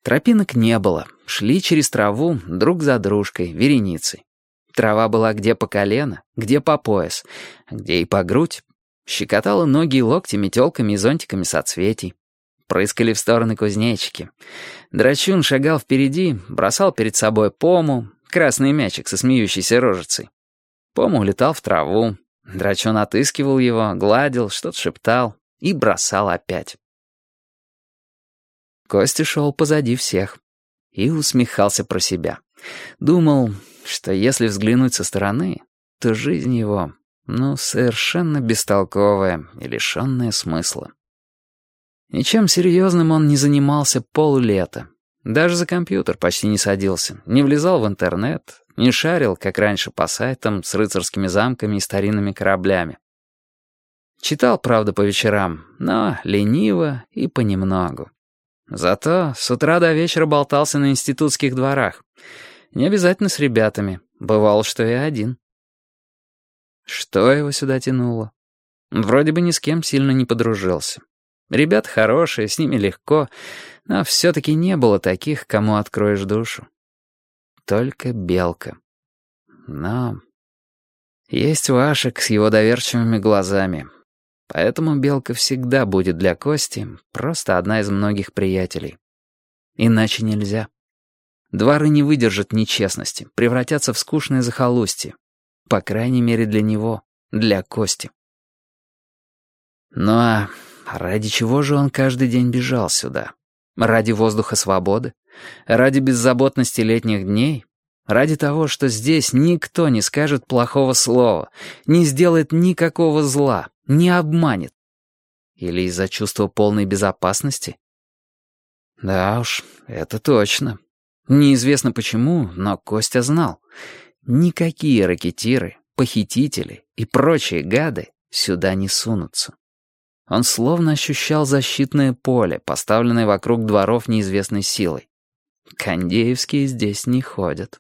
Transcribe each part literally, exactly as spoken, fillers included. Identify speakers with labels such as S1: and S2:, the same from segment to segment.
S1: Тропинок не было, шли через траву друг за дружкой, вереницей. Трава была где по колено, где по пояс, где и по грудь. Щекотала ноги и локти метелками и зонтиками соцветий. Прыскали в стороны кузнечики. Драчун шагал впереди, бросал перед собой пому, красный мячик со смеющейся рожицей. Пома улетал в траву. Драчун отыскивал его, гладил, что-то шептал и бросал опять. Костя шел позади всех и усмехался про себя. Думал, что если взглянуть со стороны, то жизнь его, ну, совершенно бестолковая и лишенная смысла. Ничем серьезным он не занимался поллета. Даже за компьютер почти не садился, не влезал в интернет, не шарил, как раньше, по сайтам с рыцарскими замками и старинными кораблями. Читал, правда, по вечерам, но лениво и понемногу. Зато с утра до вечера болтался на институтских дворах. Не обязательно с ребятами, бывало, что и один. Что его сюда тянуло? Вроде бы ни с кем сильно не подружился. Ребята хорошие, с ними легко, но все-таки не было таких, кому откроешь душу. Только Белка. Но есть Вашек с его доверчивыми глазами. Поэтому Белка всегда будет для Кости просто одна из многих приятелей. Иначе нельзя. Дворы не выдержат нечестности, превратятся в скучное захолустье. По крайней мере для него, для Кости. Ну а ради чего же он каждый день бежал сюда? Ради воздуха свободы? Ради беззаботности летних дней? Ради того, что здесь никто не скажет плохого слова, не сделает никакого зла, не обманет? Или из-за чувства полной безопасности? Да уж, это точно. Неизвестно почему, но Костя знал. Никакие ракетиры, похитители и прочие гады сюда не сунутся. Он словно ощущал защитное поле, поставленное вокруг дворов неизвестной силой. Кондеевские здесь не ходят.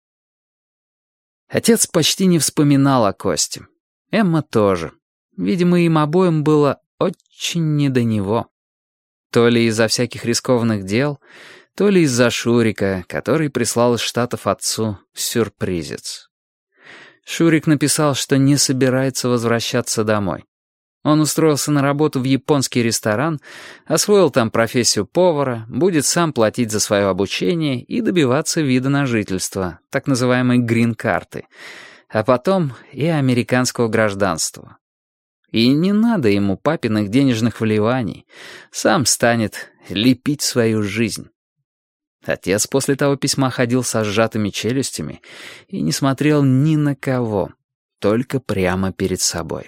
S1: Отец почти не вспоминал о Косте. Эмма тоже. Видимо, им обоим было очень не до него. То ли из-за всяких рискованных дел, то ли из-за Шурика, который прислал из Штатов отцу сюрпризец. Шурик написал, что не собирается возвращаться домой. Он устроился на работу в японский ресторан, освоил там профессию повара, будет сам платить за свое обучение и добиваться вида на жительство, так называемой грин-карты, а потом и американского гражданства. И не надо ему папиных денежных вливаний, сам станет лепить свою жизнь. Отец после того письма ходил со сжатыми челюстями и не смотрел ни на кого, только прямо перед собой.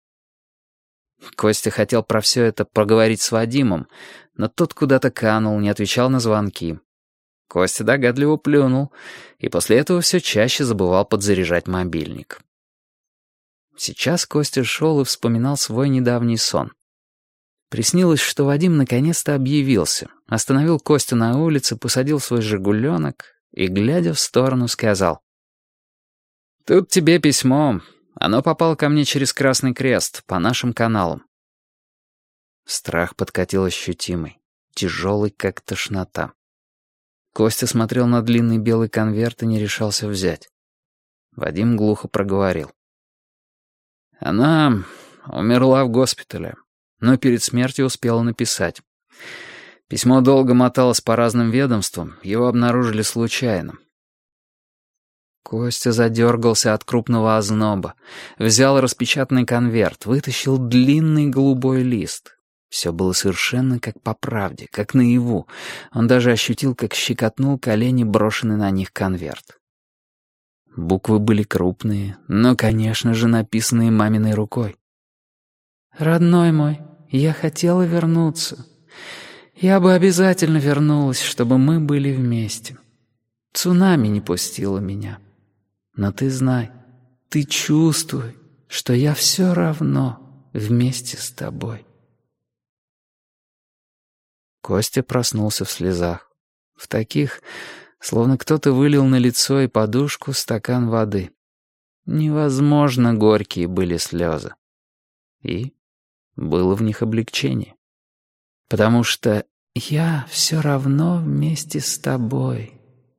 S1: Костя хотел про все это поговорить с Вадимом, но тот куда-то канул, не отвечал на звонки. Костя догадливо плюнул, и после этого все чаще забывал подзаряжать мобильник. Сейчас Костя шел и вспоминал свой недавний сон. Приснилось, что Вадим наконец-то объявился, остановил Костю на улице, посадил в свой «Жигуленок» и, глядя в сторону, сказал: «Тут тебе письмо. Оно попало ко мне через Красный Крест, по нашим каналам». Страх подкатил ощутимый, тяжелый, как тошнота. Костя смотрел на длинный белый конверт и не решался взять. Вадим глухо проговорил: «Она умерла в госпитале, но перед смертью успела написать. Письмо долго моталось по разным ведомствам, его обнаружили случайно». Костя задергался от крупного озноба, взял распечатанный конверт, вытащил длинный голубой лист. Все было совершенно как по правде, как наяву. Он даже ощутил, как щекотнул колени брошенный на них конверт. Буквы были крупные, но, конечно же, написанные маминой рукой. «Родной мой, я хотела вернуться. Я бы обязательно вернулась, чтобы мы были вместе. Цунами не пустило меня. Но ты знай, ты чувствуй, что я все равно вместе с тобой». Костя проснулся в слезах. В таких, словно кто-то вылил на лицо и подушку стакан воды. Невозможно горькие были слезы. И было в них облегчение. Потому что «Я все равно вместе с тобой».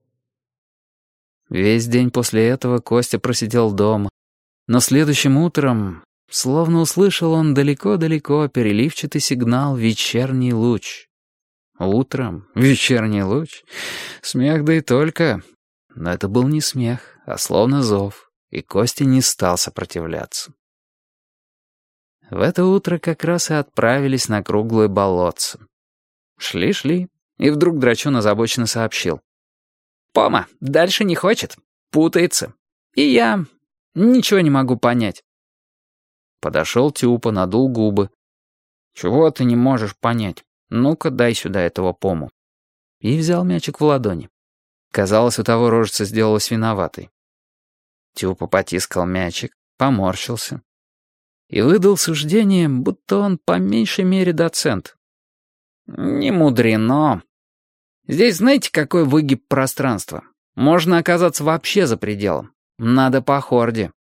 S1: Весь день после этого Костя просидел дома, но следующим утром, словно услышал он далеко-далеко переливчатый сигнал «Вечерний луч». Утром вечерний луч, смех да и только. Но это был не смех, а словно зов, и Костя не стал сопротивляться. В это утро как раз и отправились на круглое болотце. Шли-шли, и вдруг Драчун озабоченно сообщил: «Пома дальше не хочет, путается. И я ничего не могу понять». Подошел Тюпа, надул губы. «Чего ты не можешь понять? Ну-ка, дай сюда этого Пому». И взял мячик в ладони. Казалось, у того рожица сделалась виноватой. Тюпа потискал мячик, поморщился и выдал суждение, будто он по меньшей мере доцент. «Не мудрено. Здесь знаете, какой выгиб пространства? Можно оказаться вообще за пределом. Надо по хорде».